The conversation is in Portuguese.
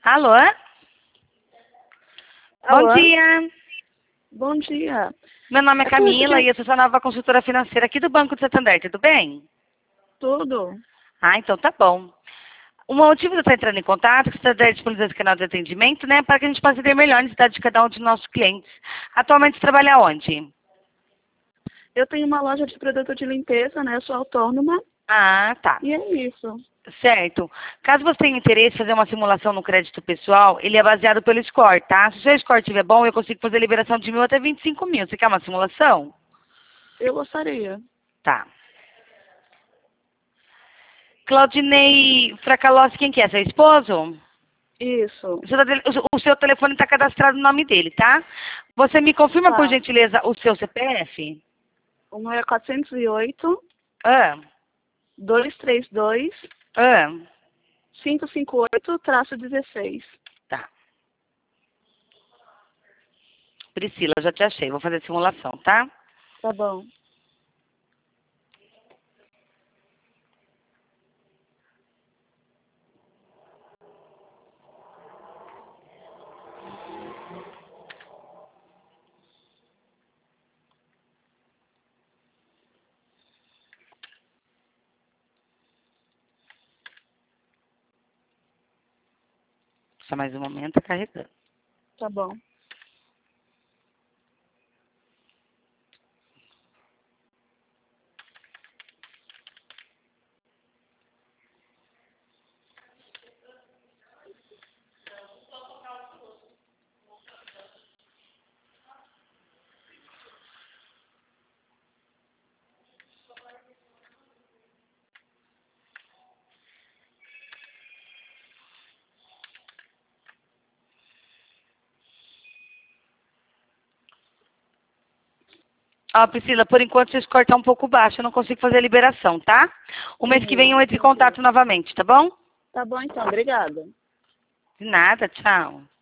Alô? Alô? Bom dia. Bom dia. Meu nome é Camila e eu sou sua nova consultora financeira aqui do Banco do Santander, tudo bem? Tudo? Ah, então tá bom. O motivo de eu estar entrando em contato é que você está disponibilizando esse canal de atendimento, né, para que a gente possa entender melhor a necessidade de cada um de nossos clientes. Atualmente você trabalha onde? Eu tenho uma loja de produto de limpeza, né? Eu sou autônoma Ah, tá. e é isso. Certo. Caso você tenha interesse em fazer uma simulação no crédito pessoal, ele é baseado pelo score, tá? Se o seu score estiver bom, eu consigo fazer liberação de 1.000 até 25.000. Você quer uma simulação? Eu gostaria. Tá. Claudinei Fracalossi, quem que é? Seu esposo? Isso. O seu telefone está cadastrado no nome dele, tá? Você me confirma, por Tá. gentileza, o seu CPF? O meu é 408 Ah, 232 ah, 558-16. tá. Priscila, eu já te achei. Vou fazer a simulação, tá? Tá bom. Só mais um momento, tá carregando. Tá bom. Ó, Priscila, por enquanto seu score tá um pouco baixo. Eu não consigo fazer a liberação, tá? O mês que vem eu entro em contato novamente, tá bom? Tá bom então. Obrigada. De nada, tchau.